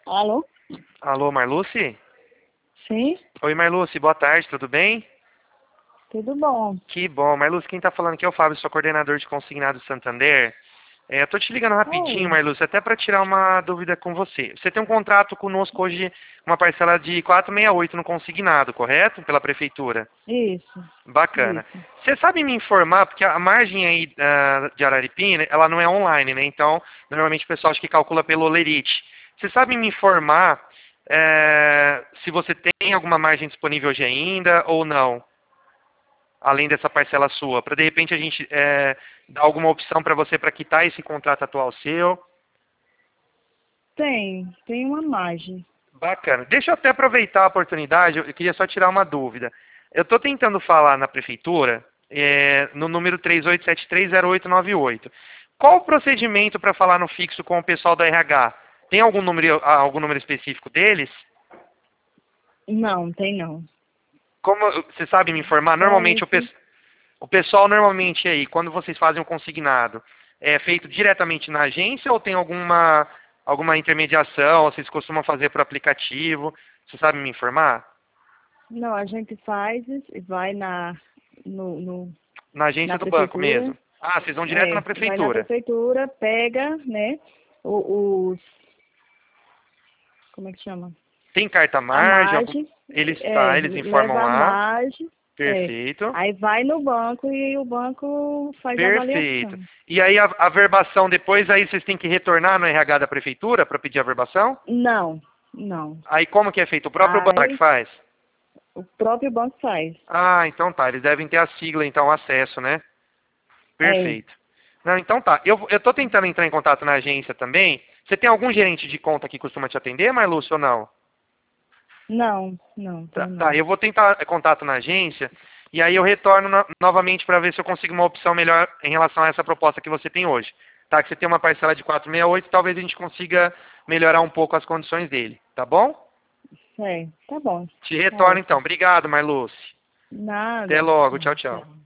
Alô? Alô, Marluce? Sim? Oi, Marluce, boa tarde, tudo bem? Tudo bom? Que bom. Marluce, quem tá falando aqui é o Fábio, sou coordenador de consignado Santander. Eu tô te ligando rapidinho, Oi. Marluce, até para tirar uma dúvida com você. Você tem um contrato conosco hoje, uma parcela de 468 no consignado, correto? Pela prefeitura. Isso, Bacana. isso. Você sabe me informar, porque a margem aí de Araripina, ela não é online, né? Então, normalmente o pessoal acha que calcula pelo Olerite. Você sabe me informar se você tem alguma margem disponível hoje ainda ou não? Além dessa parcela sua, para de repente a gente dar alguma opção para você para quitar esse contrato atual seu. Tem uma margem. Bacana. Deixa eu até aproveitar a oportunidade, eu queria só tirar uma dúvida. Eu estou tentando falar na prefeitura, no número 38730898. Qual o procedimento para falar no fixo com o pessoal da RH? Tem algum número específico deles? Não, tem não. Como você sabe me informar? Só Normalmente esse. o pessoal normalmente aí, quando vocês fazem um consignado, é feito diretamente na agência ou tem alguma intermediação? Ou vocês costumam fazer por aplicativo? Você sabe me informar? Não, a gente faz e vai no, no, Na agência na do banco prefeitura. mesmo. Ah, vocês vão direto na Vai na prefeitura. prefeitura, pega, né, os, como é que chama? Tem carta A margem? margem, Eles informam leva a lá. margem, Perfeito. aí vai no banco e o banco faz a Perfeito. avaliação. E aí a verbação depois, aí vocês têm que retornar no RH da prefeitura para pedir a verbação? Não, não. Aí como que é feito? O próprio banco que Aí faz? o próprio banco faz. Ah, então tá. Eles devem ter a sigla, então, o acesso, né? É. Perfeito. Não, então tá. Eu tô tentando entrar em contato na agência também. Você tem algum gerente de conta que costuma te atender, Marlúcio, ou não? Não, não, Tá, tem tá, não. eu vou tentar contato na agência e aí eu retorno novamente para ver se eu consigo uma opção melhor em relação a essa proposta que você tem hoje. Tá, que você tem uma parcela de 468, talvez a gente consiga melhorar um pouco as condições dele, tá bom? É, tá bom. Te Tá retorno então. ótimo. Obrigado, Marluce. Até Nada. logo. Tchau, tchau. Tchau.